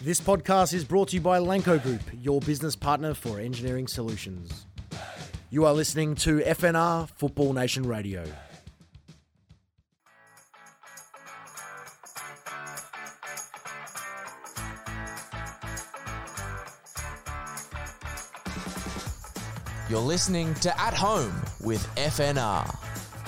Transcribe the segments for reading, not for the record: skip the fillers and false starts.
This podcast is brought to you by Lanco Group, your business partner for engineering solutions. You are listening to FNR Football Nation Radio. You're listening to At Home with FNR.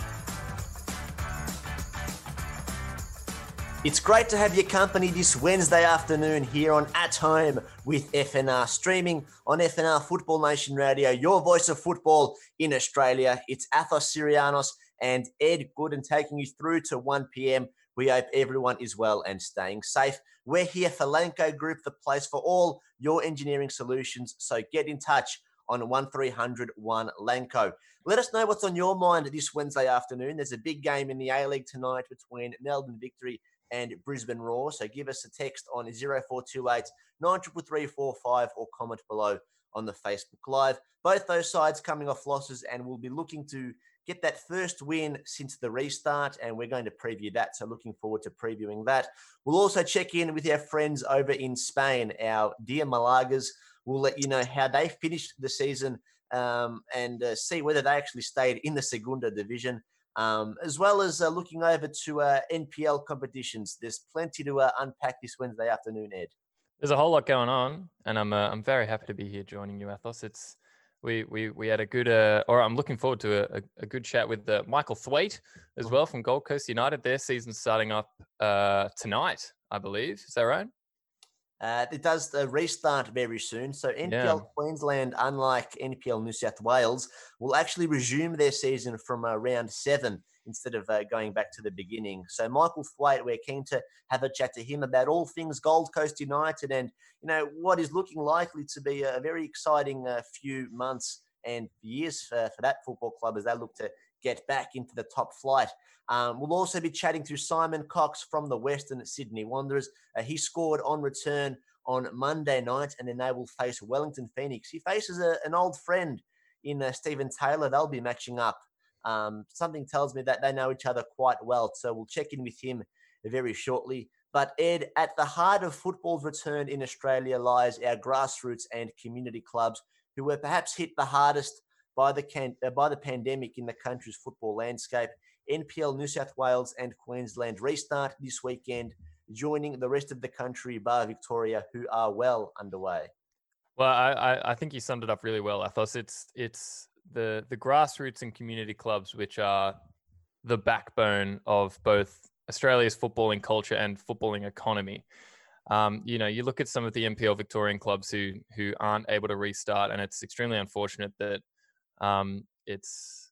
It's great to have your company this Wednesday afternoon here on At Home with FNR, streaming on FNR Football Nation Radio, your voice of football in Australia. It's Athos Sirianos and Ed Gooden taking you through to 1 p.m. We hope everyone is well and staying safe. We're here for Lanco Group, the place for all your engineering solutions. So get in touch on 1300 1 Lanco. Let us know what's on your mind this Wednesday afternoon. There's a big game in the A-League tonight between Melbourne Victory and Brisbane Roar. So give us a text on 0428 933345 or comment below on the Facebook Live. Both those sides coming off losses, and we'll be looking to get that first win since the restart, and we're going to preview that. So looking forward to previewing that. We'll also check in with our friends over in Spain, our dear Malagas. We'll let you know how they finished the season and see whether they actually stayed in the Segunda Division, as well as looking over to NPL competitions. There's plenty to unpack this Wednesday afternoon, Ed. There's a whole lot going on, and I'm very happy to be here joining you, Athos. We had a good, or I'm looking forward to a good chat with Michael Thwaite as well from Gold Coast United. Their season's starting up tonight, I believe. Is that right? It does restart very soon. So NPL Queensland, unlike NPL New South Wales, will actually resume their season from round 7 instead of going back to the beginning. So Michael Thwaite, we're keen to have a chat to him about all things Gold Coast United and, you know, what is looking likely to be a very exciting few months and years for that football club as they look to get back into the top flight. We'll also be chatting to Simon Cox from the Western Sydney Wanderers. He scored on return on Monday night, and then they will face Wellington Phoenix. He faces an old friend in Stephen Taylor. They'll be matching up. Something tells me that they know each other quite well, so we'll check in with him very shortly. But Ed, at the heart of football's return in Australia lies our grassroots and community clubs who were perhaps hit the hardest by the pandemic in the country's football landscape. NPL New South Wales and Queensland restart this weekend, joining the rest of the country, bar Victoria, who are well underway. Well, I think you summed it up really well, Athos. It's the grassroots and community clubs which are the backbone of both Australia's footballing culture and footballing economy. You look at some of the NPL Victorian clubs who aren't able to restart, and it's extremely unfortunate that it's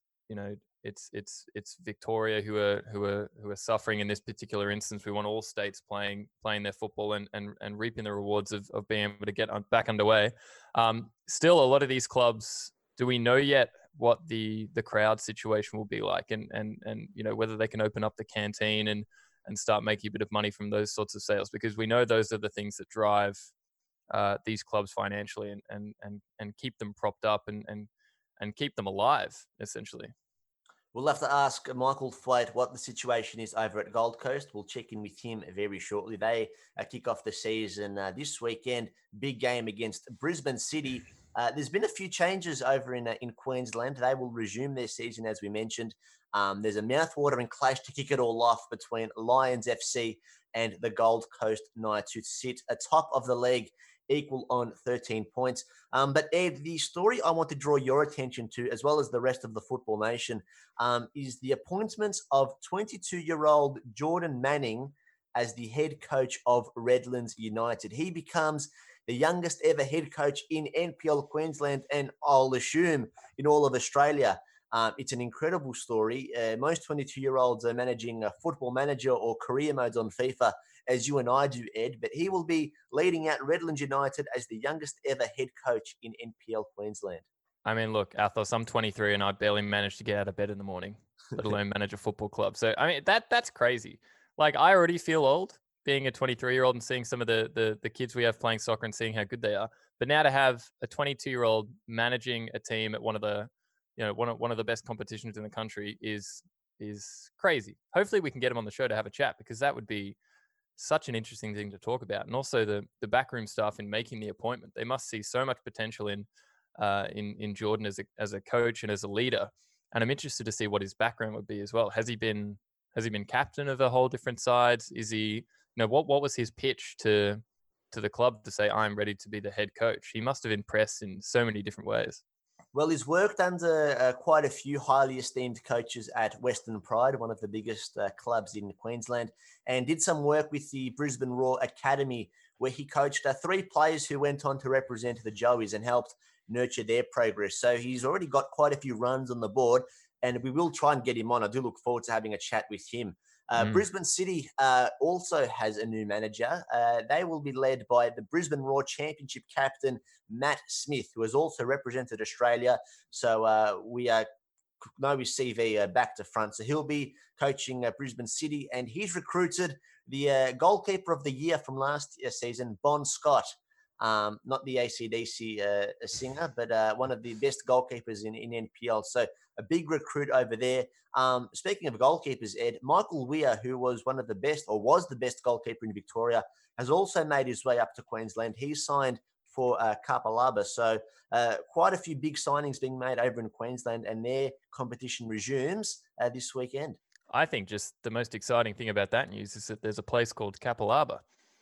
Victoria who are suffering in this particular instance. We want all states playing their football and reaping the rewards of being able to get back underway. Still, a lot of these clubs, do we know yet what the crowd situation will be like, and whether they can open up the canteen and start making a bit of money from those sorts of sales, because we know those are the things that drive these clubs financially and keep them propped up and keep them alive, essentially. We'll have to ask Michael Thwaite what the situation is over at Gold Coast. We'll check in with him very shortly. They kick off the season this weekend. Big game against Brisbane City. There's been a few changes over in Queensland. They will resume their season, as we mentioned. There's a mouthwatering clash to kick it all off between Lions FC and the Gold Coast Knights, who sit atop of the league, equal on 13 points. But Ed, the story I want to draw your attention to, as well as the rest of the football nation, is the appointment of 22-year-old Jordan Manning as the head coach of Redlands United. He becomes the youngest ever head coach in NPL Queensland, and I'll assume in all of Australia. It's an incredible story. Most 22-year-olds are managing a football manager or career modes on FIFA, as you and I do, Ed, but he will be leading out Redlands United as the youngest ever head coach in NPL Queensland. I mean, look, Athos, I'm 23 and I barely managed to get out of bed in the morning, let alone manage a football club. So, I mean, that's crazy. Like, I already feel old being a 23-year-old and seeing some of the kids we have playing soccer and seeing how good they are. But now to have a 22-year-old managing a team at one of the best competitions in the country is crazy. Hopefully we can get him on the show to have a chat, because that would be such an interesting thing to talk about. And also the backroom staff in making the appointment. They must see so much potential in Jordan as a coach and as a leader. And I'm interested to see what his background would be as well. Has he been captain of a whole different side? Is he, what was his pitch to the club to say, I'm ready to be the head coach? He must have impressed in so many different ways. Well, he's worked under quite a few highly esteemed coaches at Western Pride, one of the biggest clubs in Queensland, and did some work with the Brisbane Roar Academy, where he coached 3 players who went on to represent the Joeys and helped nurture their progress. So he's already got quite a few runs on the board, and we will try and get him on. I do look forward to having a chat with him. Brisbane City also has a new manager. They will be led by the Brisbane Roar Championship captain, Matt Smith, who has also represented Australia. So we know his CV back to front. So he'll be coaching Brisbane City, and he's recruited the goalkeeper of the year from last season, Bon Scott. Not the AC/DC singer, but one of the best goalkeepers in NPL. So a big recruit over there. Speaking of goalkeepers, Ed, Michael Weir, who was one of the best, or was the best goalkeeper in Victoria, has also made his way up to Queensland. He signed for Kapalaba. So quite a few big signings being made over in Queensland, and their competition resumes this weekend. I think just the most exciting thing about that news is that there's a place called Kapalaba.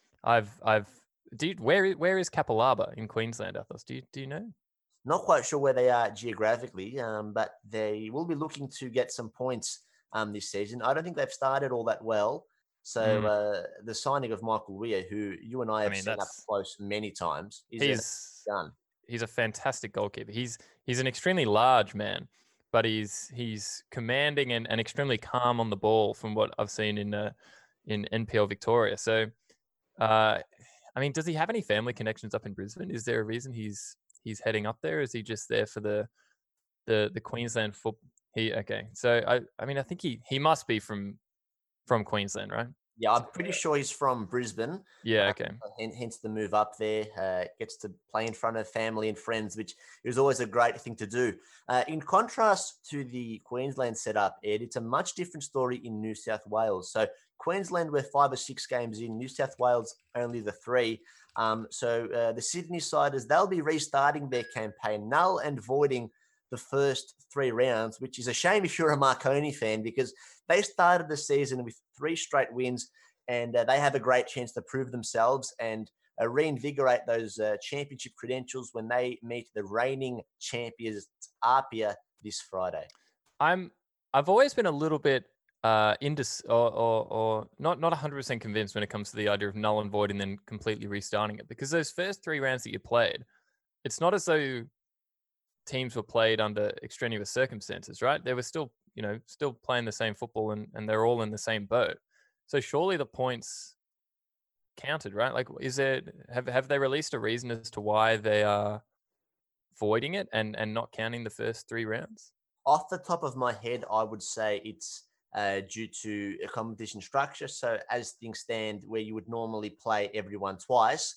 Where is Kapalaba in Queensland, Athos? Do you know? Not quite sure where they are geographically, but they will be looking to get some points this season. I don't think they've started all that well. So the signing of Michael Weir, who you and I have seen up close many times, he's done. He's a fantastic goalkeeper. He's an extremely large man, but he's commanding and extremely calm on the ball from what I've seen in NPL Victoria. So, does he have any family connections up in Brisbane? Is there a reason he's heading up there? Is he just there for the Queensland football? So I think he must be from Queensland, right? Yeah, I'm pretty sure he's from Brisbane. Yeah, okay. Hence the move up there. Gets to play in front of family and friends, which is always a great thing to do. In contrast to the Queensland setup, Ed, it's a much different story in New South Wales. So Queensland, we're 5 or 6 games in. New South Wales, only the 3. So the Sydney Siders, they'll be restarting their campaign, null and voiding the first 3 rounds, which is a shame if you're a Marconi fan, because they started the season with 3 straight wins, and they have a great chance to prove themselves and reinvigorate those championship credentials when they meet the reigning champions Apia this Friday. I've always been a little bit not 100% convinced when it comes to the idea of null and void and then completely restarting it, because those first 3 rounds that you played, it's not as though teams were played under extraneous circumstances, right? They were still playing the same football and they're all in the same boat. So surely the points counted, right? Like, have they released a reason as to why they are voiding it and not counting the first 3 rounds? Off the top of my head, I would say it's due to a competition structure. So as things stand, where you would normally play everyone twice,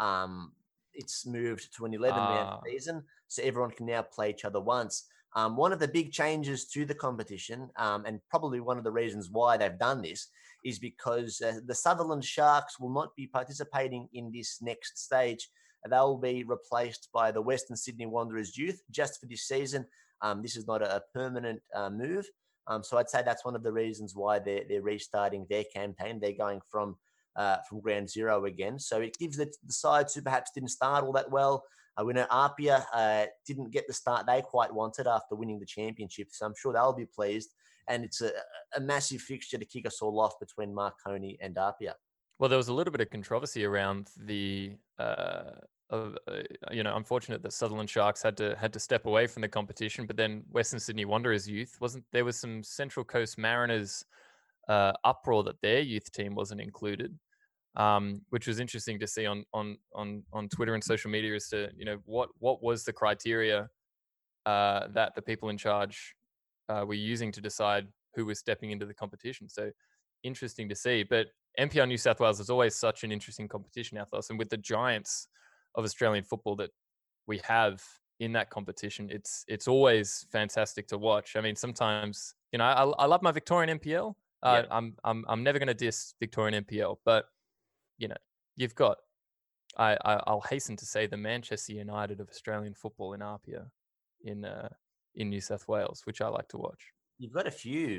it's moved to an 11-round season, so everyone can now play each other once. One of the big changes to the competition, and probably one of the reasons why they've done this, is because the Sutherland Sharks will not be participating in this next stage. They'll be replaced by the Western Sydney Wanderers youth just for this season. This is not a permanent move. So I'd say that's one of the reasons why they're restarting their campaign. They're going from ground zero again. So it gives the sides who perhaps didn't start all that well. We know Apia didn't get the start they quite wanted after winning the championship. So I'm sure they'll be pleased. And it's a massive fixture to kick us all off between Marconi and Apia. Well, there was a little bit of controversy around the unfortunate that Sutherland Sharks had to step away from the competition, but then Western Sydney Wanderers youth there was some Central Coast Mariners uproar that their youth team wasn't included, which was interesting to see on Twitter and social media as to what was the criteria that the people in charge were using to decide who was stepping into the competition. So interesting to see. But NPL New South Wales is always such an interesting competition, Athos, and with the giants of Australian football that we have in that competition, it's always fantastic to watch. I mean, sometimes I love my Victorian NPL. I'm never going to diss Victorian NPL, but you know, you've got, I'll hasten to say, the Manchester United of Australian football in Apia in New South Wales, which I like to watch. You've got a few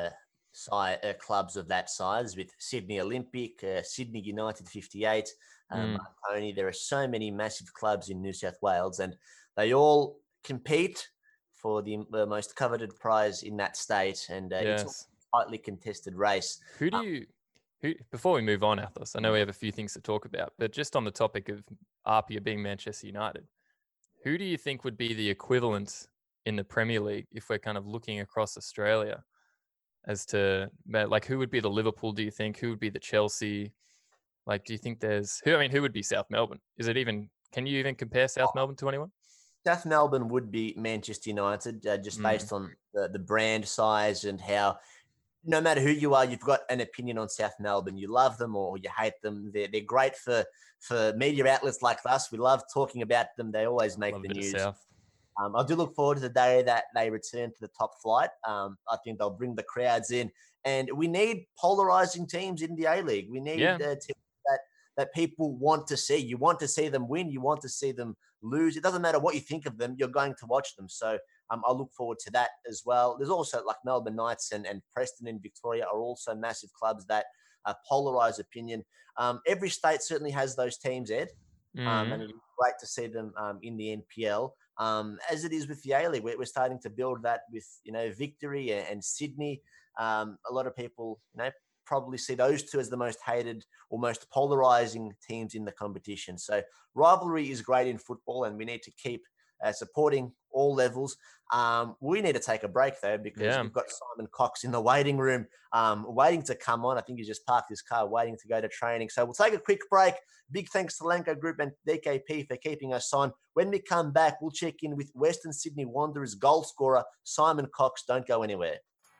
clubs of that size with Sydney Olympic, Sydney United 58, Marconi. There are so many massive clubs in New South Wales, and they all compete for the most coveted prize in that state. And it's a tightly contested race. Who before we move on, Athos, I know we have a few things to talk about, but just on the topic of Apia being Manchester United, who do you think would be the equivalent in the Premier League if we're kind of looking across Australia as to, like, who would be the Liverpool, do you think? Who would be the Chelsea? Like, do you think who would be South Melbourne? Can you even compare South Melbourne to anyone? South Melbourne would be Manchester United, just based on the brand size and how, no matter who you are, you've got an opinion on South Melbourne. You love them or you hate them. They're great for media outlets like us. We love talking about them. They always make the news. I do look forward to the day that they return to the top flight. I think they'll bring the crowds in. And we need polarizing teams in the A-League. We need teams that people want to see. You want to see them win. You want to see them lose. It doesn't matter what you think of them. You're going to watch them. So I look forward to that as well. There's also like Melbourne Knights and Preston in Victoria are also massive clubs that polarize opinion. Every state certainly has those teams, Ed. And it's great to see them in the NPL. As it is with the A-League, we're starting to build that with, Victory and Sydney. A lot of people, probably see those two as the most hated or most polarizing teams in the competition. So rivalry is great in football, and we need to keep supporting all levels. We need to take a break, though, because we've got Simon Cox in the waiting room waiting to come on. I think he's just parked his car waiting to go to training. So we'll take a quick break. Big thanks to Lanco Group and DKP for keeping us on. When we come back, we'll check in with Western Sydney Wanderers goal scorer Simon Cox. Don't go anywhere.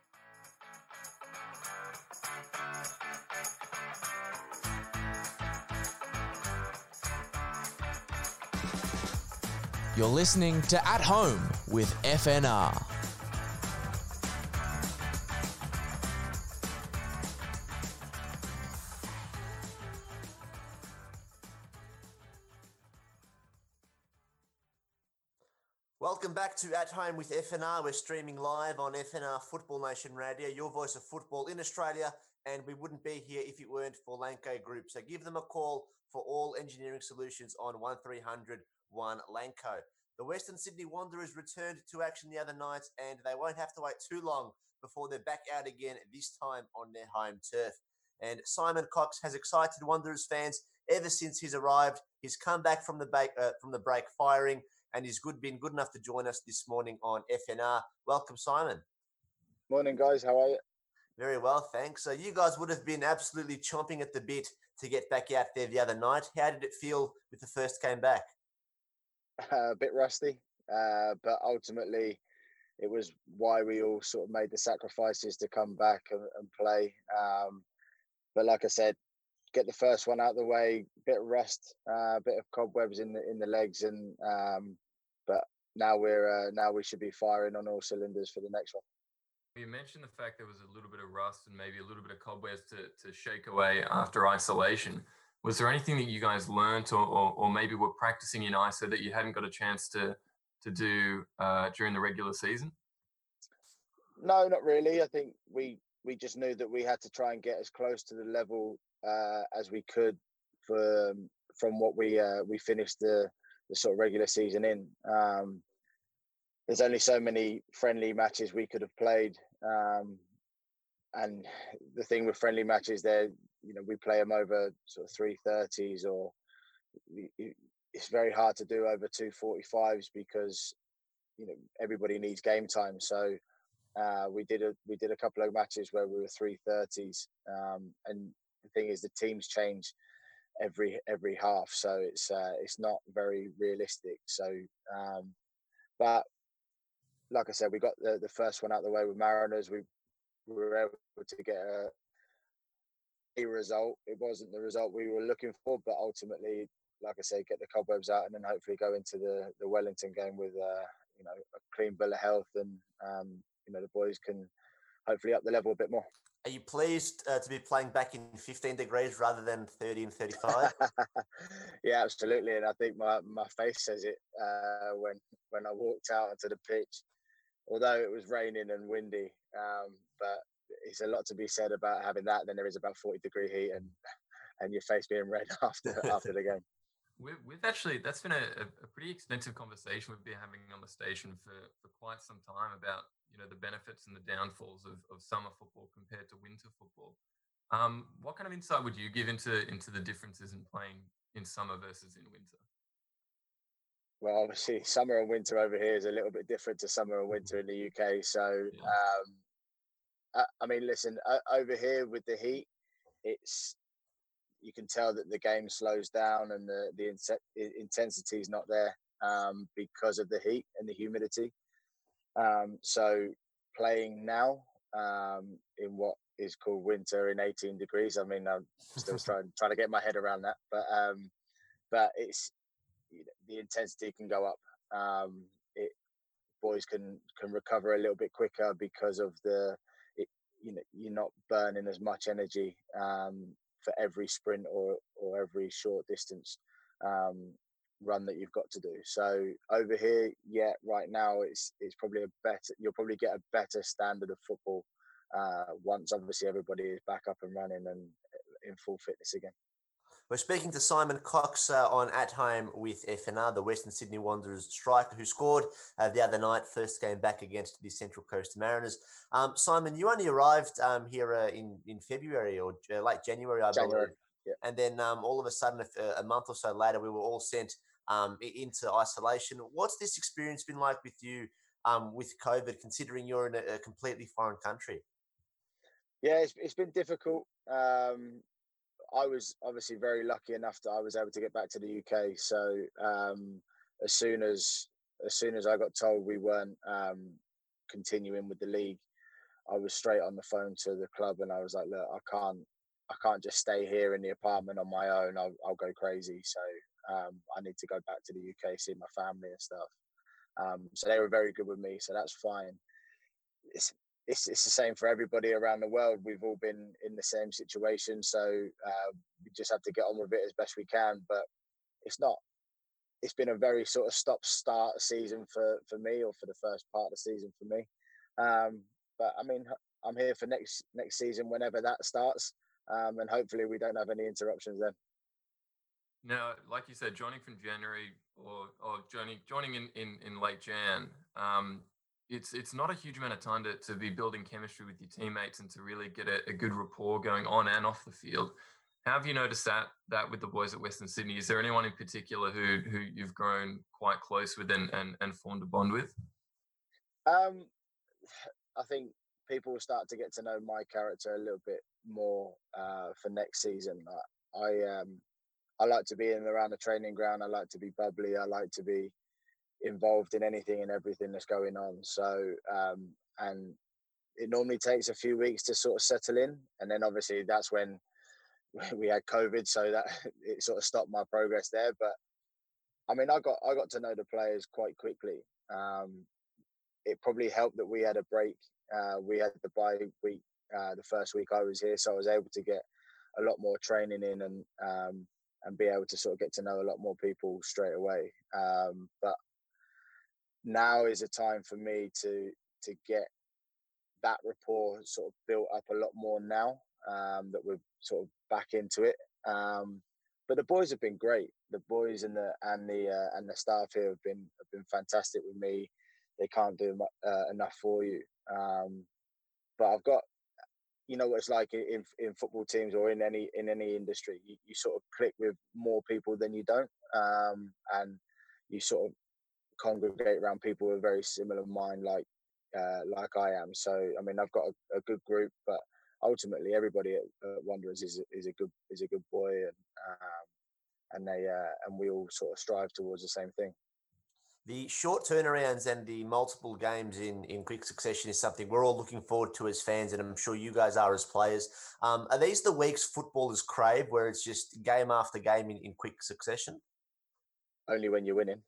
You're listening to At Home with FNR. Welcome back to At Home with FNR. We're streaming live on FNR Football Nation Radio, your voice of football in Australia, and we wouldn't be here if it weren't for Lanco Group. So give them a call for all engineering solutions on 1300 1 Lanco. The Western Sydney Wanderers returned to action the other night, and they won't have to wait too long before they're back out again, this time on their home turf. And Simon Cox has excited Wanderers fans ever since he's arrived. He's come back from the break firing, and he's been good enough to join us this morning on FNR. Welcome, Simon. Morning, guys. How are you? Very well, thanks. So you guys would have been absolutely chomping at the bit to get back out there the other night. How did it feel with the first game back? A bit rusty, but ultimately it was why we all sort of made the sacrifices to come back and play. But like I said, get the first one out of the way, bit of rust, a bit of cobwebs in the legs, and but now we should be firing on all cylinders for the next one. You mentioned the fact there was a little bit of rust and maybe a little bit of cobwebs to shake away after isolation. Was there anything that you guys learnt or maybe were practicing in ISO that you hadn't got a chance to do during the regular season? No, not really. I think we just knew that we had to try and get as close to the level as we could from what we finished the sort of regular season in. There's only so many friendly matches we could have played, and the thing with friendly matches, we play them over sort of 3:30s, or it's very hard to do over 2:45s because everybody needs game time. So we did a couple of matches where we were 3:30s, and the thing is the teams change every half, so it's not very realistic. So but like I said, we got the first one out of the way with Mariners. We were able to get a result. It wasn't the result we were looking for, but ultimately, like I say, get the cobwebs out and then hopefully go into the Wellington game with a clean bill of health, and the boys can hopefully up the level a bit more. Are you pleased to be playing back in 15 degrees rather than 30 and 35? Yeah, absolutely. And I think my face says it when I walked out onto the pitch, although it was raining and windy. But it's a lot to be said about having that than there is about 40-degree heat and your face being red after the game. We've actually, that's been a pretty extensive conversation we've been having on the station for quite some time about, the benefits and the downfalls of summer football compared to winter football. What kind of insight would you give into the differences in playing in summer versus in winter? Well, obviously, summer and winter over here is a little bit different to summer and winter in the UK. So, I mean, listen, over here with the heat, you can tell that the game slows down and the intensity is not there because of the heat and the humidity. So playing now in what is called winter in 18 degrees, I mean, I'm still trying to get my head around that, but it's the intensity can go up. Boys can recover a little bit quicker because of you're not burning as much energy for every sprint or every short distance run that you've got to do. So over here, right now it's probably you'll probably get a better standard of football once obviously everybody is back up and running and in full fitness again. We're speaking to Simon Cox on At Home with FNR, the Western Sydney Wanderers striker who scored the other night, first game back against the Central Coast Mariners. Simon, you only arrived here in February or late January, I believe. Yeah. And then all of a sudden, a month or so later, we were all sent into isolation. What's this experience been like with you with COVID, considering you're in a completely foreign country? Yeah, it's been difficult. I was obviously very lucky enough that I was able to get back to the UK. So as soon as I got told we weren't continuing with the league, I was straight on the phone to the club and I was like, look, I can't just stay here in the apartment on my own. I'll go crazy. So I need to go back to the UK, see my family and stuff. So they were very good with me. So that's fine. It's the same for everybody around the world. We've all been in the same situation. So we just have to get on with it as best we can. But it's been a very sort of stop-start season for me, or for the first part of the season for me. But I mean, I'm here for next season whenever that starts. And hopefully we don't have any interruptions then. Now, like you said, joining from January or joining in late Jan, it's not a huge amount of time to be building chemistry with your teammates and to really get a good rapport going on and off the field. How have you noticed that with the boys at Western Sydney? Is there anyone in particular who you've grown quite close with and formed a bond with? I think people will start to get to know my character a little bit more for next season. I like to be in and around the training ground. I like to be bubbly. I like to be involved in anything and everything that's going on. So, and it normally takes a few weeks to sort of settle in. And then obviously that's when we had COVID. So that it sort of stopped my progress there. But I mean, I got to know the players quite quickly. It probably helped that we had a break. We had the bye week, the first week I was here. So I was able to get a lot more training in and be able to sort of get to know a lot more people straight away. But now is a time for me to get that rapport sort of built up a lot more now that we're sort of back into it. But the boys have been great. The boys and the staff here have been fantastic with me. They can't do enough for you. But I've got, you know what it's like in football teams or in any industry. You sort of click with more people than you don't, and you sort of congregate around people with a very similar mind, like I am. So I mean, I've got a good group, but ultimately everybody at Wanderers is a good boy, and we all sort of strive towards the same thing. The short turnarounds and the multiple games in quick succession is something we're all looking forward to as fans, and I'm sure you guys are as players. Are these the weeks footballers crave, where it's just game after game in quick succession? Only when you're winning.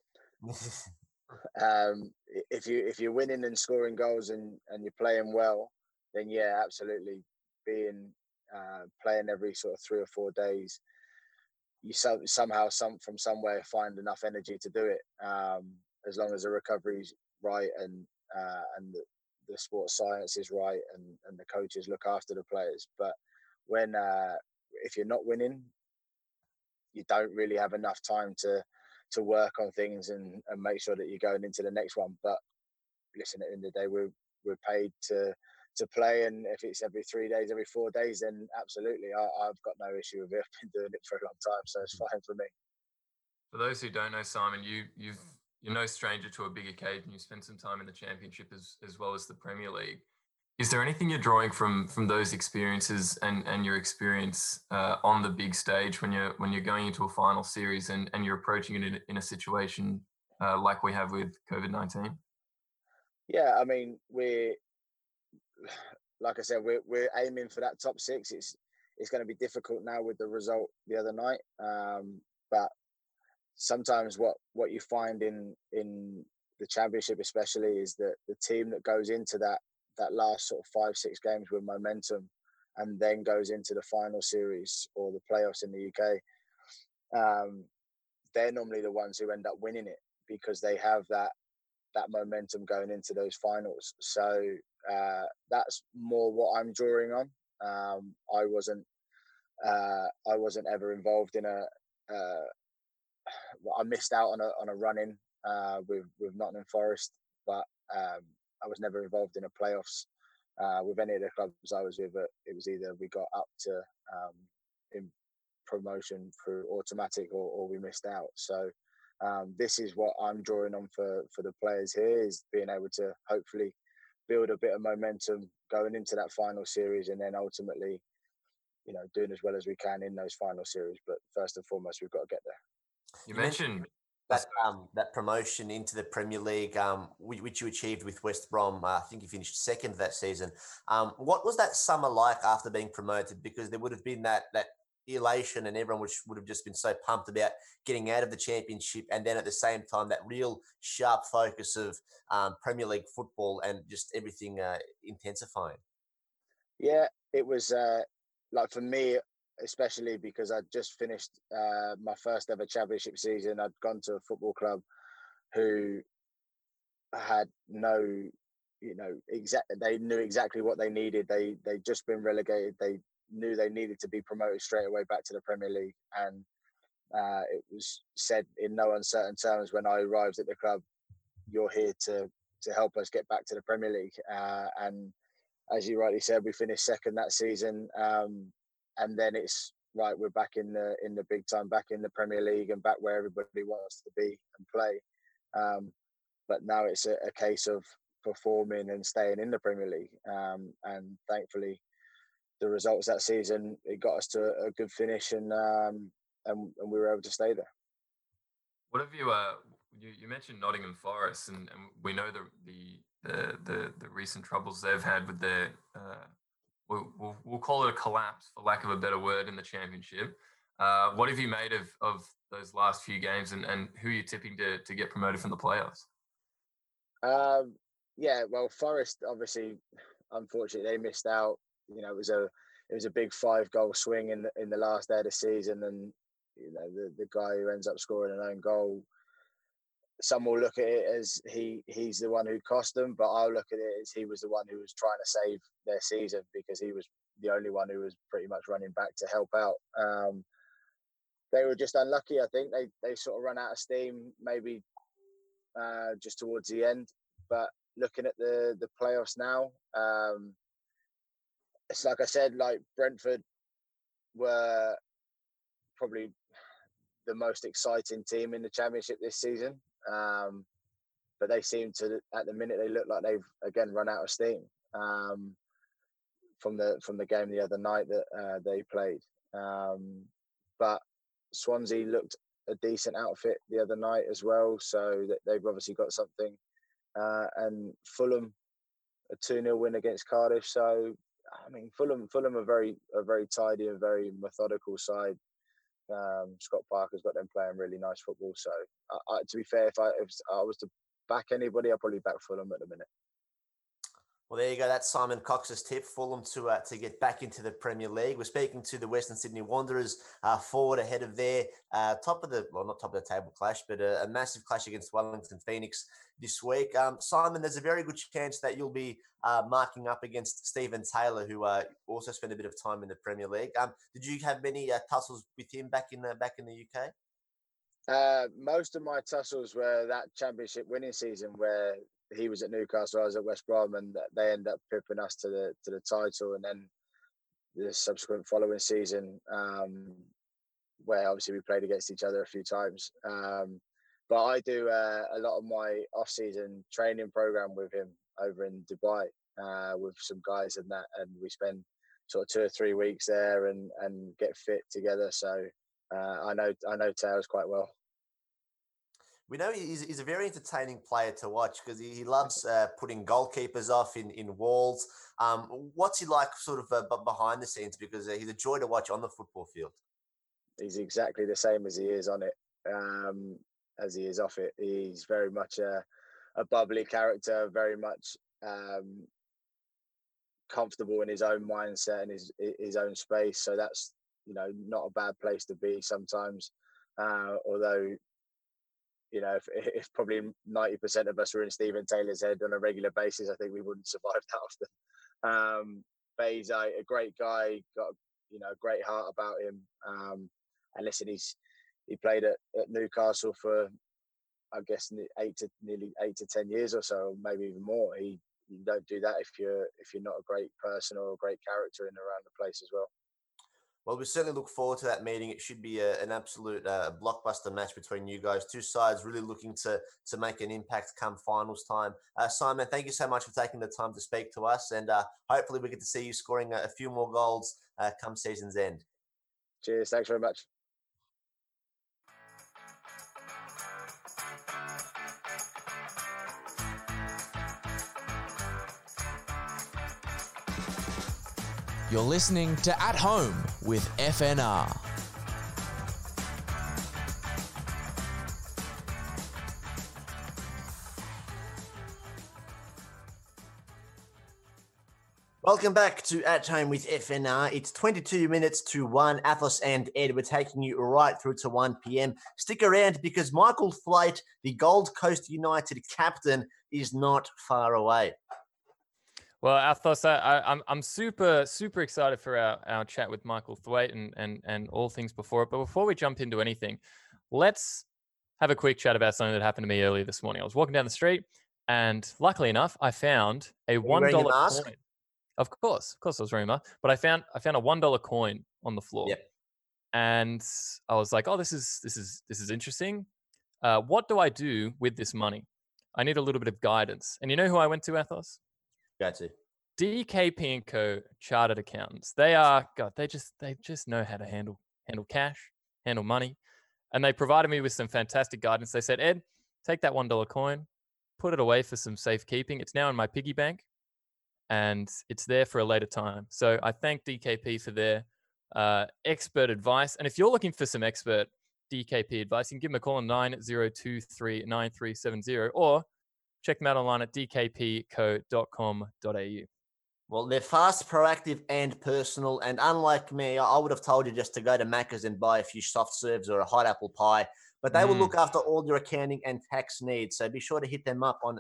If you're winning and scoring goals and you're playing well, then yeah, absolutely. being playing every sort of 3 or 4 days, you somehow from somewhere find enough energy to do it, as long as the recovery's right and the sports science is right and the coaches look after the players. But when if you're not winning, you don't really have enough time to work on things and make sure that you're going into the next one. But listen, at the end of the day, we're paid to play, and if it's every 3 days, every 4 days, then absolutely, I've got no issue with it. I've been doing it for a long time, so it's fine for me. For those who don't know, Simon, you're no stranger to a big occasion. You spent some time in the Championship as well as the Premier League. Is there anything you're drawing from those experiences and your experience on the big stage when you're going into a final series and you're approaching it in a situation like we have with COVID-19? Yeah, I mean, like I said, we're aiming for that top 6. It's going to be difficult now with the result the other night, but sometimes what you find in the Championship especially is that the team that goes into that last sort of 5-6 games with momentum and then goes into the final series or the playoffs in the UK, they're normally the ones who end up winning it because they have that momentum going into those finals. So that's more what I'm drawing on. I wasn't ever involved in I missed out on a run-in with Nottingham Forest, but I was never involved in a playoffs with any of the clubs I was with. It was either we got up to in promotion through automatic or we missed out. So this is what I'm drawing on for the players here, is being able to hopefully build a bit of momentum going into that final series, and then ultimately, doing as well as we can in those final series. But first and foremost, we've got to get there. You mentioned that promotion into the Premier League, which you achieved with West Brom. I think you finished second that season. What was that summer like after being promoted? Because there would have been that elation, and everyone would have just been so pumped about getting out of the Championship, and then at the same time that real sharp focus of Premier League football and just everything intensifying. Yeah, it was like for me, especially because I'd just finished my first ever Championship season. I'd gone to a football club who had no, they knew exactly what they needed. They'd just been relegated. They knew they needed to be promoted straight away back to the Premier League. And it was said in no uncertain terms when I arrived at the club, you're here to help us get back to the Premier League. And as you rightly said, we finished second that season. And then it's right, we're back in the big time, back in the Premier League and back where everybody wants to be and play. But now it's a case of performing and staying in the Premier League. And thankfully, the results that season, it got us to a good finish, and we were able to stay there. What have you mentioned Nottingham Forest, and we know the recent troubles they've had with their we'll call it a collapse, for lack of a better word, in the Championship. What have you made of those last few games, and who are you tipping to get promoted from the playoffs? Yeah, well, Forest obviously, unfortunately, they missed out. It was a big 5-goal swing in the last day of the season, and the guy who ends up scoring an own goal, some will look at it as he's the one who cost them, but I'll look at it as he was the one who was trying to save their season, because he was the only one who was pretty much running back to help out. They were just unlucky. I think they sort of ran out of steam maybe just towards the end. But looking at the playoffs now, it's like I said, like Brentford were probably the most exciting team in the Championship this season. But they seem to, at the minute, they look like they've again run out of steam from the game the other night that they played. But Swansea looked a decent outfit the other night as well, so they've obviously got something. And Fulham, a 2-0 win against Cardiff. So I mean, Fulham are a very tidy and very methodical side. Scott Parker's got them playing really nice football. So, to be fair, if I was to back anybody, I'd probably back Fulham at the minute. Well, there you go. That's Simon Cox's tip. Fulham to get back into the Premier League. We're speaking to the Western Sydney Wanderers forward ahead of their not top of the table clash, but a massive clash against Wellington Phoenix this week. Simon, there's a very good chance that you'll be marking up against Stephen Taylor, who also spent a bit of time in the Premier League. Did you have many tussles with him back in the UK? Most of my tussles were that championship winning season where he was at Newcastle, I was at West Brom, and they ended up pipping us to the title. And then the subsequent following season, where obviously we played against each other a few times. But I do a lot of my off-season training program with him over in Dubai with some guys and that, and we spend sort of 2 or 3 weeks there and get fit together. So I know Tails quite well. We know he's a very entertaining player to watch because he loves putting goalkeepers off in walls. What's he like sort of behind the scenes? Because he's a joy to watch on the football field. He's exactly the same as he is on it, as he is off it. He's very much a bubbly character, very much comfortable in his own mindset and his own space. So that's, not a bad place to be sometimes. Although, if probably 90% of us were in Stephen Taylor's head on a regular basis, I think we wouldn't survive that often. But he's a great guy, got a great heart about him. And listen, he played at Newcastle for, I guess, nearly 8 to 10 years or so, maybe even more. You don't do that if you're not a great person or a great character in and around the place as well. Well, we certainly look forward to that meeting. It should be an absolute blockbuster match between you guys. Two sides really looking to make an impact come finals time. Simon, thank you so much for taking the time to speak to us, and hopefully we get to see you scoring a few more goals come season's end. Cheers. Thanks very much. You're listening to At Home with FNR. Welcome back to At Home with FNR. It's 22 minutes to 1. Athos and Ed, we're taking you right through to 1 p.m. Stick around because Michael Thwaite, the Gold Coast United captain, is not far away. Well, Athos, I'm super excited for our chat with Michael Thwaite and all things before it. But before we jump into anything, let's have a quick chat about something that happened to me earlier this morning. I was walking down the street, and luckily enough, I found a $1 coin. Of course, I was wearing a mask. But I found a $1 coin on the floor. Yep. And I was like, oh, this is interesting. What do I do with this money? I need a little bit of guidance. And you know who I went to, Athos? Gotcha. DKP & Co. Chartered Accountants. They just know how to handle cash, handle money. And they provided me with some fantastic guidance. They said, Ed, take that $1 coin, put it away for some safekeeping. It's now in my piggy bank and it's there for a later time. So I thank DKP for their expert advice. And if you're looking for some expert DKP advice, you can give them a call on 90239370 or check them out online at dkpco.com.au. Well, they're fast, proactive, and personal. And unlike me, I would have told you just to go to Macca's and buy a few soft serves or a hot apple pie. But they will look after all your accounting and tax needs. So be sure to hit them up on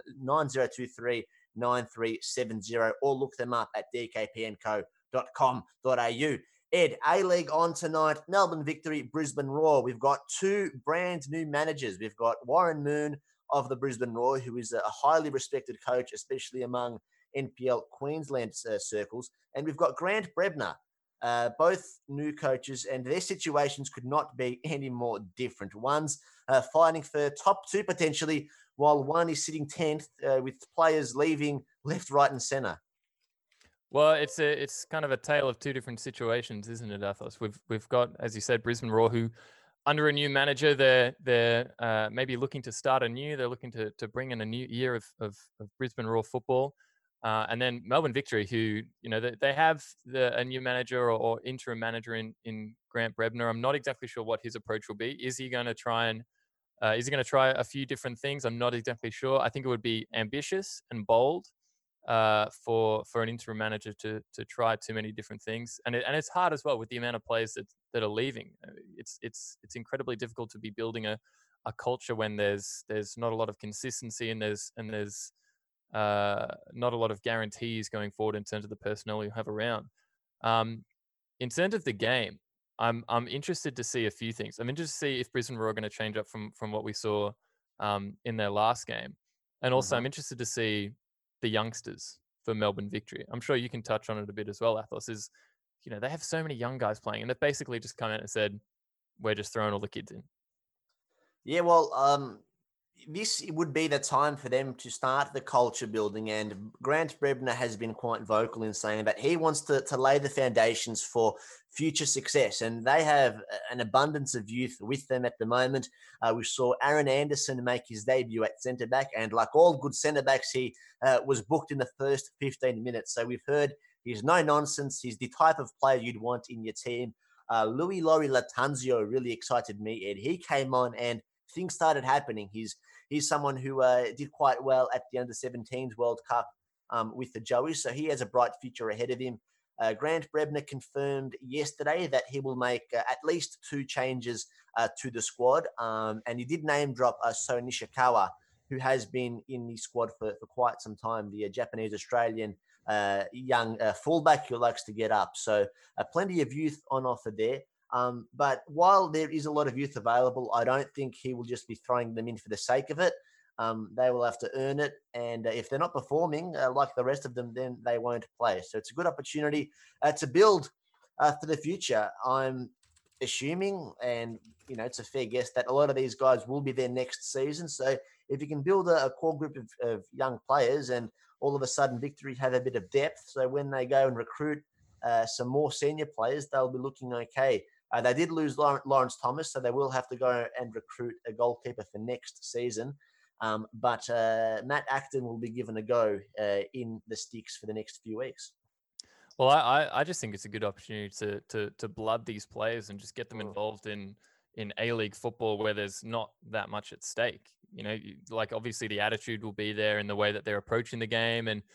9023-9370 or look them up at dkpnco.com.au. Ed, A-League on tonight. Melbourne Victory, Brisbane Roar. We've got 2 brand new managers. We've got Warren Moon of the Brisbane Roar, who is a highly respected coach, especially among NPL Queensland circles. And we've got Grant Brebner, both new coaches, and their situations could not be any more different. One's fighting for top 2 potentially, while one is sitting 10th with players leaving left, right and centre. Well, it's kind of a tale of 2 different situations, isn't it, Athos? We've got, as you said, Brisbane Roar, who under a new manager, they're maybe looking to start anew. They're looking to bring in a new year of Brisbane Roar football. And then Melbourne Victory, who, they have a new manager or interim manager in Grant Brebner. I'm not exactly sure what his approach will be. Is he going to try a few different things? I'm not exactly sure. I think it would be ambitious and bold. for an interim manager to try too many different things, and it's hard as well with the amount of players that are leaving. It's incredibly difficult to be building a culture when there's not a lot of consistency and there's not a lot of guarantees going forward in terms of the personnel you have around. In terms of the game, I'm interested to see a few things. I'm interested to see if Brisbane Roar are going to change up from what we saw in their last game, and also I'm interested to see the youngsters for Melbourne Victory. I'm sure you can touch on it a bit as well, Athos. Is they have so many young guys playing, and they've basically just come out and said, "We're just throwing all the kids in." Yeah, well, this would be the time for them to start the culture building, and Grant Brebner has been quite vocal in saying that he wants to lay the foundations for future success, and they have an abundance of youth with them at the moment. We saw Aaron Anderson make his debut at centre-back, and like all good centre-backs, he was booked in the first 15 minutes. So we've heard he's no nonsense. He's the type of player you'd want in your team. Louis Laurie Latanzio really excited me, Ed. He came on and things started happening. He's someone who did quite well at the Under-17s World Cup with the Joeys, so he has a bright future ahead of him. Grant Brebner confirmed yesterday that he will make at least 2 changes to the squad, and he did name drop So Nishikawa, who has been in the squad for quite some time, the Japanese-Australian young fullback who likes to get up. So plenty of youth on offer there. But while there is a lot of youth available, I don't think he will just be throwing them in for the sake of it. They will have to earn it. And if they're not performing like the rest of them, then they won't play. So it's a good opportunity to build for the future. I'm assuming, and it's a fair guess, that a lot of these guys will be there next season. So if you can build a core group of young players, and all of a sudden Victory have a bit of depth, so when they go and recruit some more senior players, they'll be looking okay. They did lose Lawrence Thomas, so they will have to go and recruit a goalkeeper for next season. But Matt Acton will be given a go in the sticks for the next few weeks. Well, I just think it's a good opportunity to blood these players and just get them involved in A-League football where there's not that much at stake. Like obviously the attitude will be there in the way that they're approaching the game and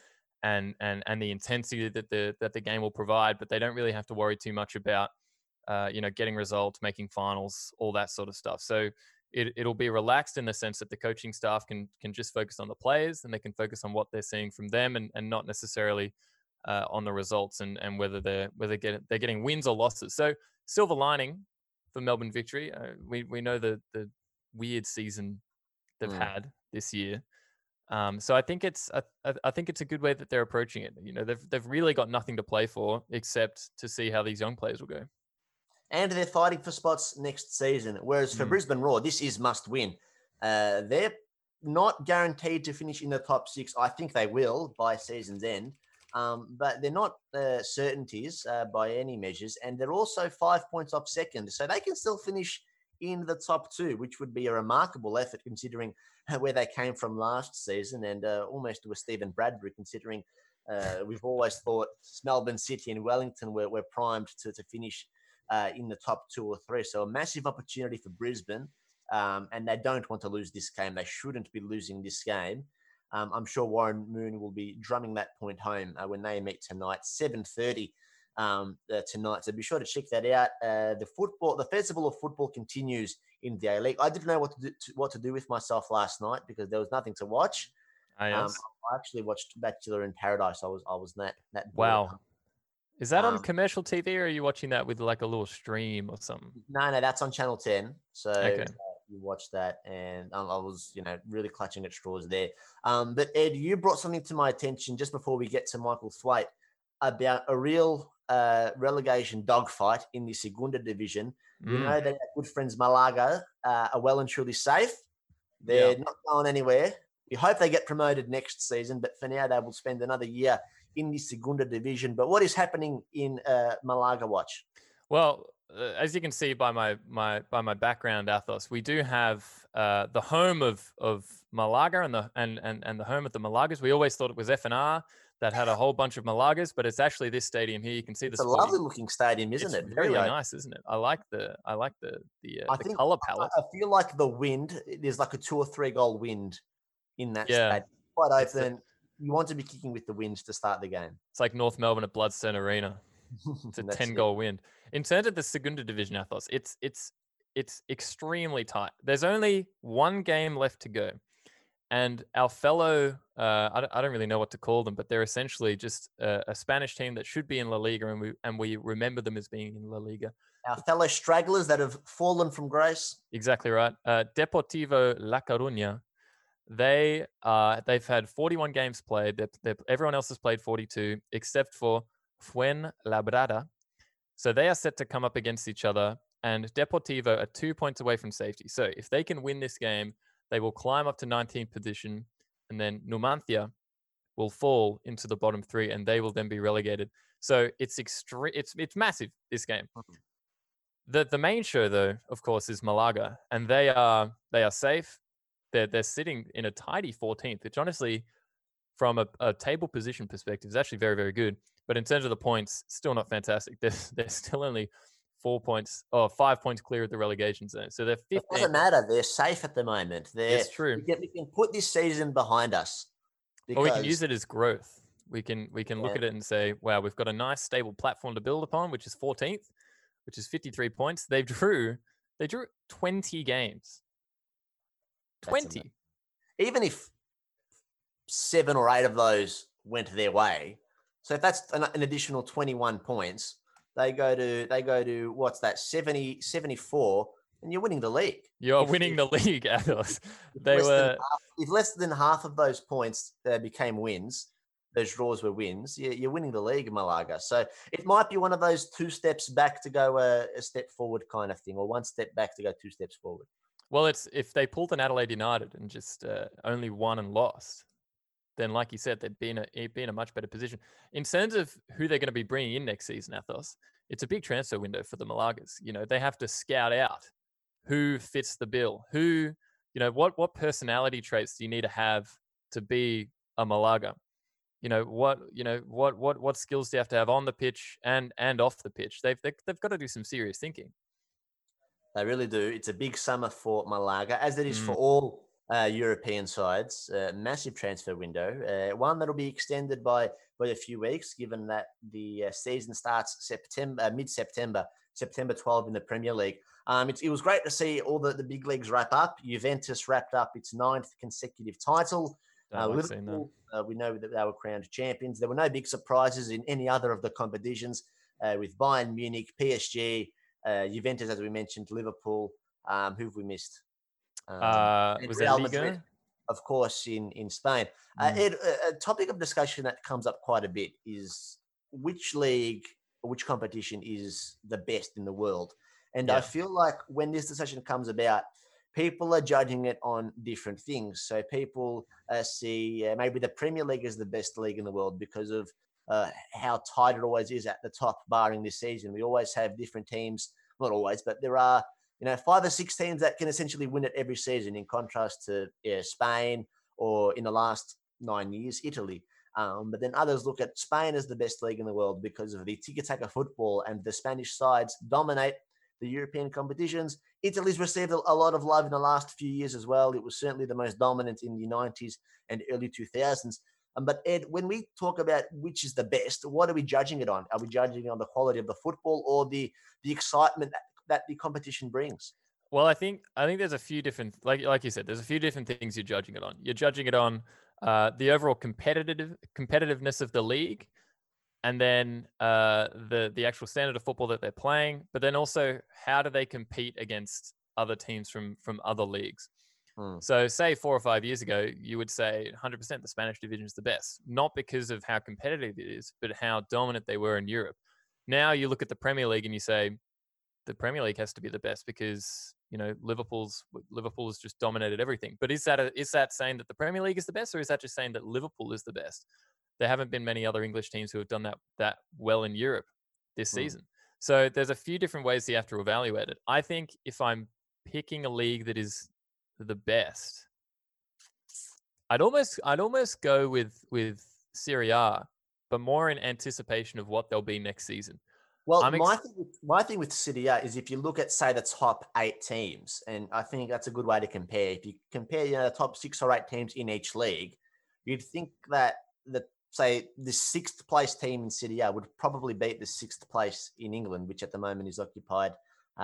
the intensity that the game will provide, but they don't really have to worry too much about getting results, making finals, all that sort of stuff. So it'll be relaxed in the sense that the coaching staff can just focus on the players, and they can focus on what they're seeing from them, and not necessarily on the results and whether they're getting wins or losses. So silver lining for Melbourne Victory, we know the weird season they've had this year. So I think it's a good way that they're approaching it. They've really got nothing to play for except to see how these young players will go. And they're fighting for spots next season. Whereas for Brisbane Roar, this is must win. They're not guaranteed to finish in the top 6. I think they will by season's end. But they're not certainties by any measures. And they're also 5 points off second. So they can still finish in the top 2, which would be a remarkable effort considering where they came from last season, and almost to a Stephen Bradbury, considering we've always thought Melbourne City and Wellington were primed to finish in the top 2 or 3. So a massive opportunity for Brisbane, and they don't want to lose this game. They shouldn't be losing this game. I'm sure Warren Moon will be drumming that point home when they meet tonight, 7:30 tonight. So be sure to check that out. The festival of football continues in the A-League. I didn't know what to do with myself last night because there was nothing to watch. Yes. I actually watched Bachelor in Paradise. I was that bored. Wow. Is that on commercial TV, or are you watching that with like a little stream or something? No, that's on Channel 10. So okay. You watch that, and I was, really clutching at straws there. But Ed, you brought something to my attention just before we get to Michael Thwaite about a real relegation dogfight in the Segunda division. We know that our good friends Malaga are well and truly safe. They're not going anywhere. We hope they get promoted next season, but for now they will spend another year in the Segunda division. But what is happening in Malaga Watch? Well, as you can see by my background, Athos, we do have the home of Malaga and the home of the Malagas. We always thought it was FNR that had a whole bunch of Malagas, but it's actually this stadium here. You can see it's a lovely looking stadium, isn't it? It's really nice, isn't it? I like the color palette. I feel like the wind, there's like a 2 or 3 goal wind in that stadium. Quite open. you want to be kicking with the wins to start the game. It's like North Melbourne at Bloodstone Arena. It's a 10-goal win. In terms of the Segunda Division, Athos, it's extremely tight. There's only one game left to go. And our fellow, I don't really know what to call them, but they're essentially just a Spanish team that should be in La Liga, and we remember them as being in La Liga. Our fellow stragglers that have fallen from grace. Exactly right. Deportivo La Coruña, they've had 41 games played. Everyone else has played 42, except for Fuenlabrada. So they are set to come up against each other, and Deportivo are 2 points away from safety. So if they can win this game, they will climb up to 19th position, and then Numancia will fall into the bottom 3, and they will then be relegated. So it's massive, this game. The main show, though, of course, is Malaga, and they are safe. They're sitting in a tidy 14th, which honestly, from a table position perspective, is actually very, very good. But in terms of the points, still not fantastic. They're still only 5 points clear of the relegation zone. So they're 15th. It doesn't matter. They're safe at the moment. It's true. We can put this season behind us. Or we can use it as growth. We can look at it and say, wow, we've got a nice stable platform to build upon, which is 14th, which is 53 points. They drew 20 games. 20. Even if 7 or 8 of those went their way, so if that's an additional 21 points, they go to what's that, 70, 74, and you're winning the league. You're winning the league, Athos. If less than half of those points became wins, those draws were wins, you're winning the league, Malaga. So it might be one of those 2 steps back to go a step forward kind of thing, or 1 step back to go 2 steps forward. Well, it's if they pulled an Adelaide United and just only won and lost, then like you said, they'd be in a much better position. In terms of who they're going to be bringing in next season, Athos, it's a big transfer window for the Malagas. You know, they have to scout out who fits the bill, what personality traits do you need to have to be a Malaga? What skills do you have on the pitch and off the pitch? They've got to do some serious thinking. They really do. It's a big summer for Malaga, as it is for all European sides. Massive transfer window, one that'll be extended by a few weeks, given that the season starts mid-September, September 12 in the Premier League. It was great to see all the big leagues wrap up. Juventus wrapped up its 9th consecutive title. Liverpool, we know that they were crowned champions. There were no big surprises in any other of the competitions with Bayern Munich, PSG, Juventus, as we mentioned, Liverpool. Who have we missed? Was it Liga? Madrid, of course, in Spain. Ed, a topic of discussion that comes up quite a bit is which league or which competition is the best in the world. And I feel like when this discussion comes about, people are judging it on different things. So people see maybe the Premier League is the best league in the world because of how tight it always is at the top, barring this season. We always have different teams, not always, but there are 5 or 6 teams that can essentially win it every season, in contrast to Spain or in the last 9 years, Italy. But then others look at Spain as the best league in the world because of the tiki-taka football, and the Spanish sides dominate the European competitions. Italy's received a lot of love in the last few years as well. It was certainly the most dominant in the 90s and early 2000s. But Ed, when we talk about which is the best, what are we judging it on? Are we judging it on the quality of the football or the excitement that the competition brings? Well, I think there's a few different, like you said, there's a few different things you're judging it on. You're judging it on the overall competitiveness of the league, and then the actual standard of football that they're playing, but then also how do they compete against other teams from other leagues. So say 4 or 5 years ago, you would say 100% the Spanish division is the best, not because of how competitive it is, but how dominant they were in Europe. Now you look at the Premier League and you say the Premier League has to be the best because Liverpool has just dominated everything. But is that saying that the Premier League is the best, or is that just saying that Liverpool is the best? There haven't been many other English teams who have done that well in Europe this season. So there's a few different ways you have to evaluate it. I think if I'm picking a league that is the best, I'd almost go with Serie A, but more in anticipation of what they'll be next season. Well, my thing with Serie A is if you look at, say, the top 8 teams, and I think that's a good way to compare. If you compare the top 6 or 8 teams in each league, you'd think that say the 6th place team in Serie A would probably beat the 6th place in England, which at the moment is occupied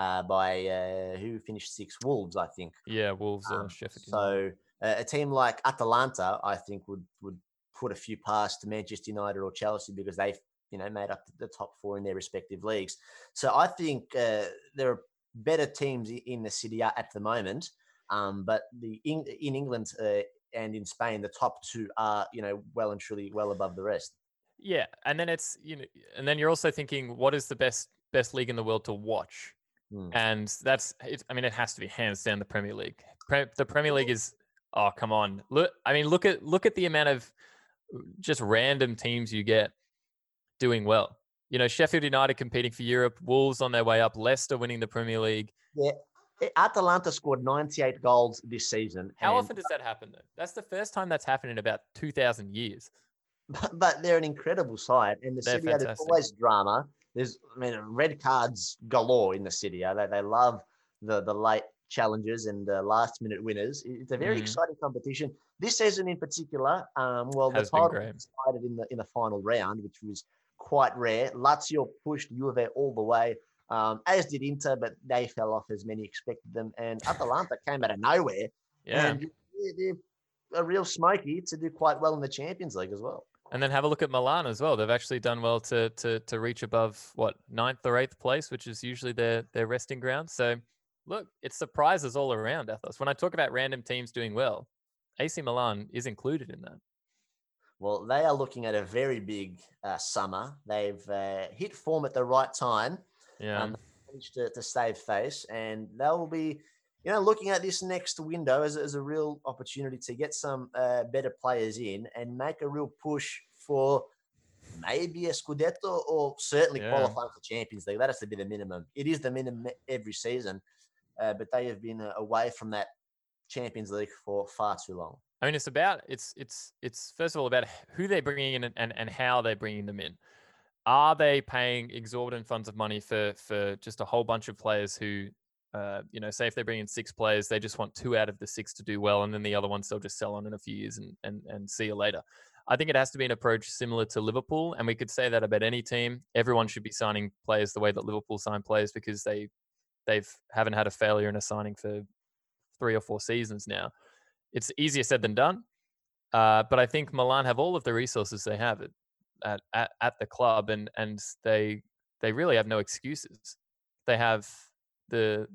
by who finished 6th? Wolves, I think. Yeah, Wolves or Sheffield United. So a team like Atalanta, I think, would put a few past Manchester United or Chelsea because they've made up the top 4 in their respective leagues. So I think there are better teams in the Serie A at the moment, but in England and in Spain, the top 2 are well and truly well above the rest. Yeah, and then and then you're also thinking, what is the best league in the world to watch? And that's it. I mean, it has to be hands down the Premier League. The Premier League is, oh come on, look at the amount of just random teams you get doing well. Sheffield United competing for Europe, Wolves on their way up, Leicester winning the Premier League. Yeah, Atalanta scored 98 goals this season. How often does that happen, though? That's the first time that's happened in about 2,000 years. But they're an incredible side, and the City, there's always drama. There's, red cards galore in the City. They love the late challenges and last-minute winners. It's a very exciting competition. This season in particular, the title was decided in the final round, which was quite rare. Lazio pushed Juve all the way, as did Inter, but they fell off as many expected them. And Atalanta came out of nowhere. Yeah. And they're a real smoky to do quite well in the Champions League as well. And then have a look at Milan as well. They've actually done well to reach above, 9th or 8th place, which is usually their resting ground. So, look, it's surprises all around, Athos. When I talk about random teams doing well, AC Milan is included in that. Well, they are looking at a very big summer. They've hit form at the right time. Yeah. Managed to save face, and they'll be, looking at this next window as a real opportunity to get some better players in and make a real push for maybe a Scudetto or certainly qualifying for Champions League. That has to be the minimum. It is the minimum every season, but they have been away from that Champions League for far too long. I mean, it's first of all about who they're bringing in and how they're bringing them in. Are they paying exorbitant funds of money for just a whole bunch of players who, say if they bring in 6 players, they just want 2 out of the 6 to do well, and then the other ones they'll just sell on in a few years and see you later. I think it has to be an approach similar to Liverpool, and we could say that about any team. Everyone should be signing players the way that Liverpool sign players because they haven't had a failure in a signing for 3 or 4 seasons now. It's easier said than done, but I think Milan have all of the resources they have at the club, and they really have no excuses. They have the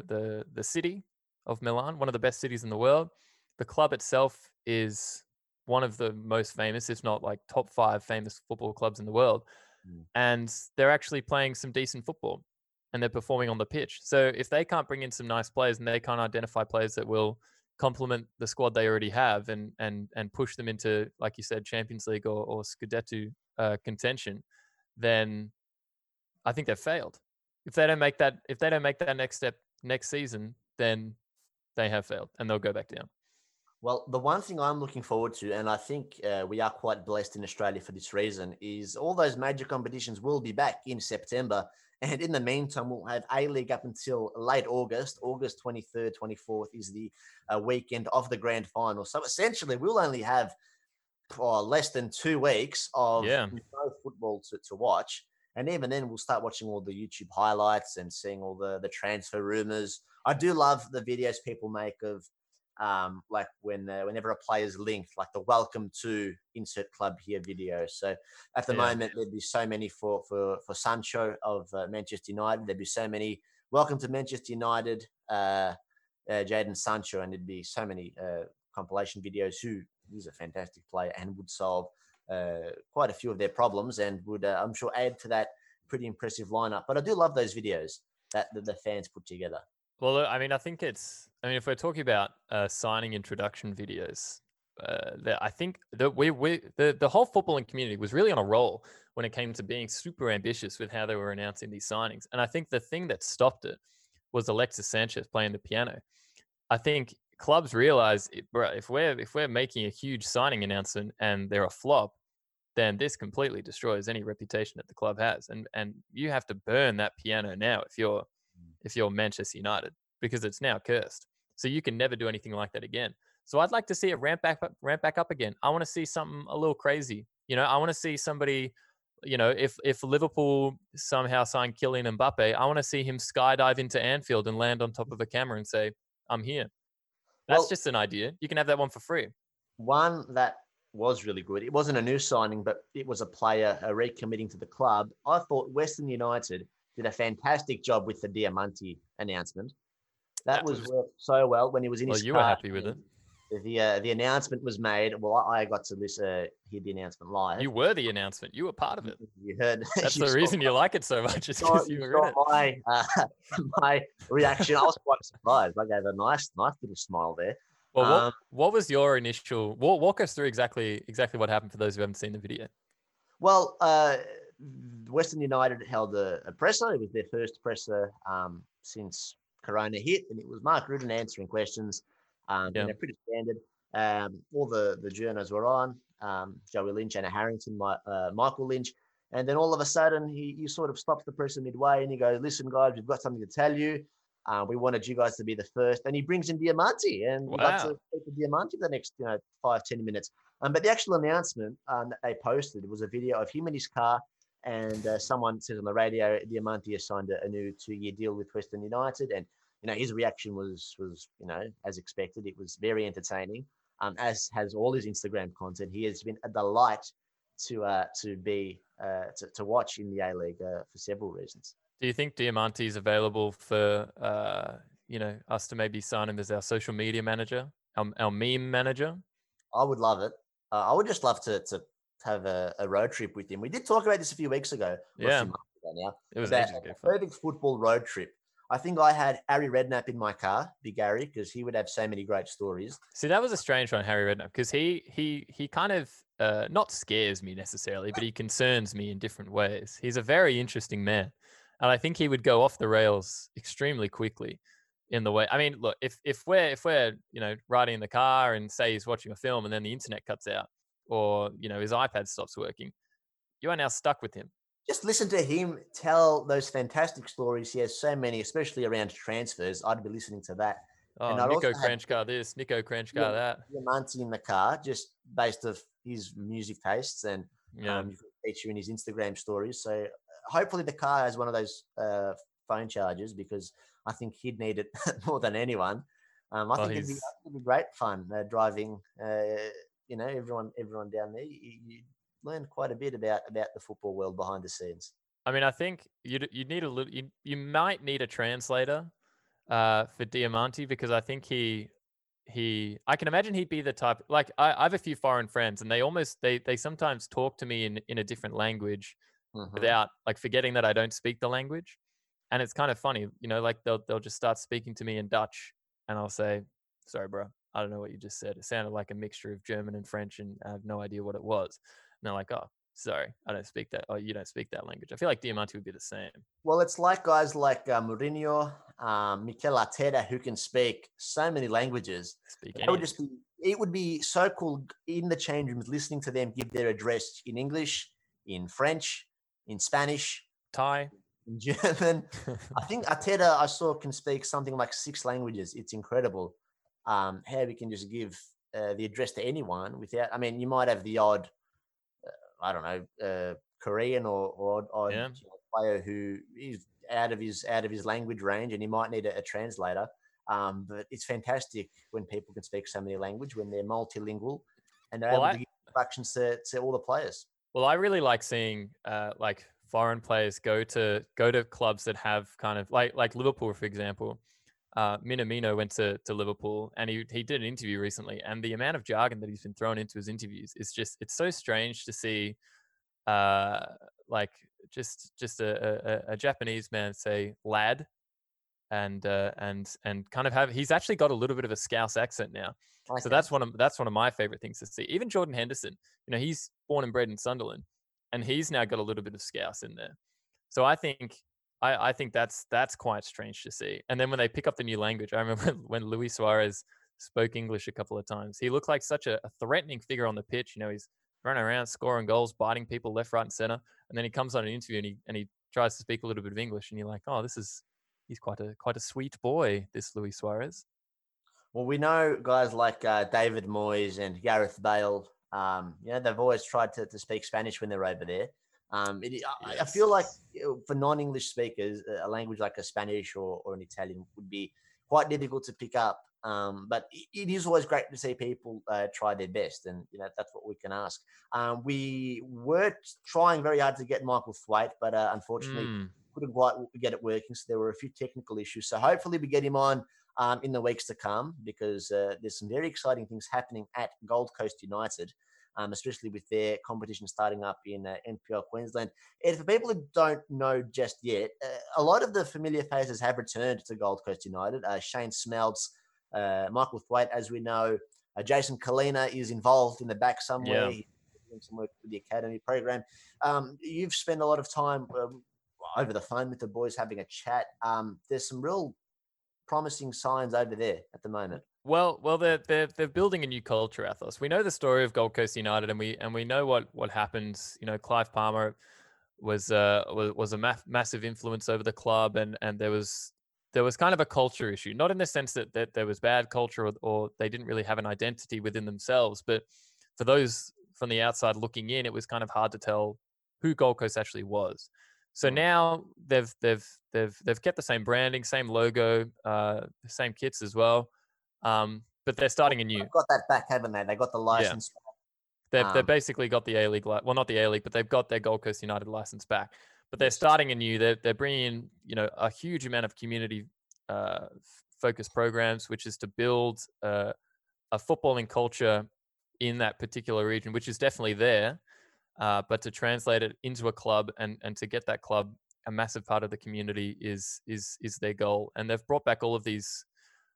city of Milan, one of the best cities in the world. The club itself is one of the most famous, if not like top 5 famous football clubs in the world, and they're actually playing some decent football, and they're performing on the pitch. So if they can't bring in some nice players and they can't identify players that will complement the squad they already have and push them into, like you said, Champions League or Scudetto contention, then I think they've failed. If they don't make that next step next season, then they have failed and they'll go back down. Well, the one thing I'm looking forward to, and I think we are quite blessed in Australia for this reason, is all those major competitions will be back in September. And in the meantime, we'll have A-League up until late August. August 23rd, 24th is the weekend of the grand final. So essentially, we'll only have less than 2 weeks of no football to watch. And even then, we'll start watching all the YouTube highlights and seeing all the transfer rumors. I do love the videos people make of like whenever a player's linked, like the welcome to insert club here video. So at the moment, there'd be so many for Sancho of Manchester United. There'd be so many welcome to Manchester United, Jadon Sancho, and there'd be so many compilation videos who's a fantastic player and would solve quite a few of their problems and would, I'm sure, add to that pretty impressive lineup. But I do love those videos that the fans put together. Well, I mean, I think if we're talking about signing introduction videos, I think that the whole footballing community was really on a roll when it came to being super ambitious with how they were announcing these signings. And I think the thing that stopped it was Alexis Sanchez playing the piano. I think clubs realize, if we're making a huge signing announcement and they're a flop, then this completely destroys any reputation that the club has. And you have to burn that piano now if you're Manchester United, because it's now cursed. So you can never do anything like that again. So I'd like to see it ramp back up again. I want to see something a little crazy. I want to see somebody, if Liverpool somehow signed Kylian Mbappe, I want to see him skydive into Anfield and land on top of a camera and say, "I'm here." That's just an idea. You can have that one for free. One that was really good. It wasn't a new signing, but it was a player recommitting to the club. I thought Western United did a fantastic job with the Diamanti announcement. That was worked so well when he was in his car. Well, you were happy with it. The announcement was made. Well, I got to hear the announcement live. You were the announcement. You were part of it. You heard. That's the reason you like it so much. Is because you were in it. My reaction. I was quite surprised. I gave a nice little smile there. Well, what was your initial? Walk us through exactly what happened for those who haven't seen the video. Well, Western United held a presser. It was their first presser since Corona hit, and it was Mark Rutten answering questions. Pretty standard. All the journos were on. Joey Lynch, Anna Harrington, Michael Lynch, and then all of a sudden he sort of stops the presser midway and he goes, "Listen, guys, we've got something to tell you. We wanted you guys to be the first," and he brings in Diamanti, and we got to speak to Diamanti for the next 5-10 minutes. But the actual announcement that they posted was a video of him in his car, and someone says on the radio, Diamanti has signed a new 2-year deal with Western United, and his reaction was as expected. It was very entertaining, as has all his Instagram content. He has been a delight to watch in the A-League for several reasons. Do you think Diamanti is available for us to maybe sign him as our social media manager, our meme manager? I would love it. I would just love to have a road trip with him. We did talk about this a few weeks ago. Yeah, it was a perfect football road trip. I think I had Harry Redknapp in my car, Big Harry, because he would have so many great stories. See, that was a strange one, Harry Redknapp, because he kind of not scares me necessarily, but he concerns me in different ways. He's a very interesting man. And I think he would go off the rails extremely quickly in the way. I mean, look, if we're riding in the car and say he's watching a film and then the internet cuts out or his iPad stops working, you are now stuck with him. Just listen to him tell those fantastic stories. He has so many, especially around transfers. I'd be listening to that. Oh, Nico Kranjčar this, Nico Kranjčar that. Diamanti in the car, just based off his music tastes, and you can feature in his Instagram stories. So hopefully the car has one of those phone chargers, because I think he'd need it more than anyone. I think it'd be great fun driving. Everyone down there. You learn quite a bit about the football world behind the scenes. I mean, I think you need a little. You might need a translator for Diamanti, because I think I can imagine he'd be the type. Like I have a few foreign friends, and they sometimes talk to me in a different language. Without forgetting that I don't speak the language. And it's kind of funny, they'll just start speaking to me in Dutch and I'll say, "Sorry, bro, I don't know what you just said. It sounded like a mixture of German and French and I have no idea what it was." And they're like, "Oh, sorry, I don't speak that." "Oh, you don't speak that language." I feel like Diamanti would be the same. Well, it's like guys like Mourinho, Mikel Arteta, who can speak so many languages. It would be so cool in the change rooms, listening to them give their address in English, in French, in Spanish, Thai, in German. I think Arteta, I saw, can speak something like 6 languages. It's incredible how we can just give the address to anyone without. I mean, you might have the odd, Korean or player who is out of his language range, and he might need a translator. But it's fantastic when people can speak so many languages, when they're multilingual, and they're able to give instructions to all the players. Well, I really like seeing foreign players go to clubs that have kind of like Liverpool, for example. Minamino went to Liverpool, and he did an interview recently, and the amount of jargon that he's been thrown into his interviews is it's so strange to see, just a Japanese man say "lad," and kind of have. He's actually got a little bit of a Scouse accent now. So that's one of my favorite things to see. Even Jordan Henderson, he's born and bred in Sunderland, and he's now got a little bit of Scouse in there. So I think that's quite strange to see. And then when they pick up the new language, I remember when Luis Suarez spoke English a couple of times. He looked like such a threatening figure on the pitch. He's running around, scoring goals, biting people left, right, and center. And then he comes on an interview and he tries to speak a little bit of English, and you're like, oh, he's quite a sweet boy, this Luis Suarez. Well, we know guys like David Moyes and Gareth Bale. They've always tried to speak Spanish when they're over there. I feel like for non-English speakers, a language like a Spanish or an Italian would be quite difficult to pick up. But it is always great to see people try their best, and that's what we can ask. We were trying very hard to get Michael Thwaite, but unfortunately couldn't quite get it working. So there were a few technical issues. So hopefully we get him on in the weeks to come, because there's some very exciting things happening at Gold Coast United. Especially with their competition starting up in NPL Queensland. And for people who don't know just yet, a lot of the familiar faces have returned to Gold Coast United. Shane Smeltz, Michael Thwaite, as we know. Jason Kalina is involved in the back somewhere. He's doing some work with the academy program. You've spent a lot of time over the phone with the boys having a chat. There's some real promising signs over there at the moment. Well, they're building a new culture, Athos. We know the story of Gold Coast United, and we know what happened. Clive Palmer was a massive influence over the club, and there was kind of a culture issue, not in the sense that there was bad culture or they didn't really have an identity within themselves, but for those from the outside looking in, it was kind of hard to tell who Gold Coast actually was. So now they've kept the same branding, same logo, the same kits as well. But they're starting anew. They've got that back, haven't they? They got the license back. They've basically got the A-League, well, not the A-League, but they've got their Gold Coast United license back. But they're starting anew. They're bringing in, a huge amount of community focused programs, which is to build a footballing culture in that particular region, which is definitely there, but to translate it into a club and to get that club a massive part of the community is their goal. And they've brought back all of these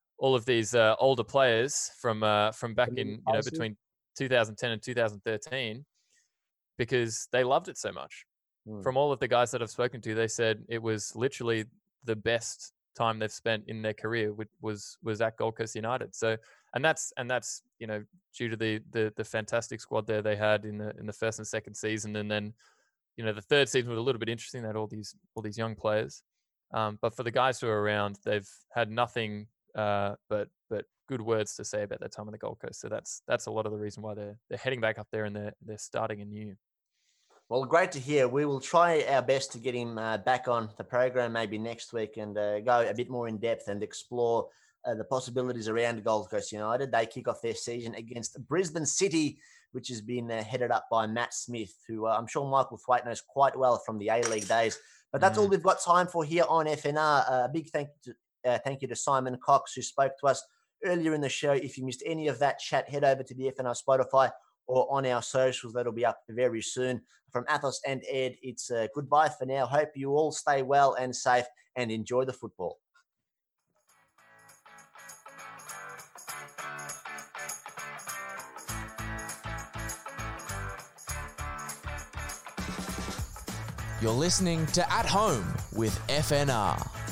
older players from back in between 2010 and 2013, because they loved it so much. From all of the guys that I've spoken to, they said it was literally the best time they've spent in their career was at Gold Coast United. So and that's due to the fantastic squad there they had in the first and second season, and then the third season was a little bit interesting. They had all these young players, but for the guys who are around, they've had nothing but good words to say about their time on the Gold Coast. So that's a lot of the reason why they're heading back up there, and they're starting anew. Well, great to hear. We will try our best to get him back on the program maybe next week and go a bit more in depth and explore the possibilities around Gold Coast United. They kick off their season against Brisbane City, which has been headed up by Matt Smith, who I'm sure Michael Thwaite knows quite well from the A-League days. But that's all we've got time for here on FNR. A big thank you to Simon Cox, who spoke to us earlier in the show. If you missed any of that chat, head over to the FNR Spotify or on our socials. That'll be up very soon. From Athos and Ed, it's goodbye for now. Hope you all stay well and safe and enjoy the football. You're listening to At Home with FNR.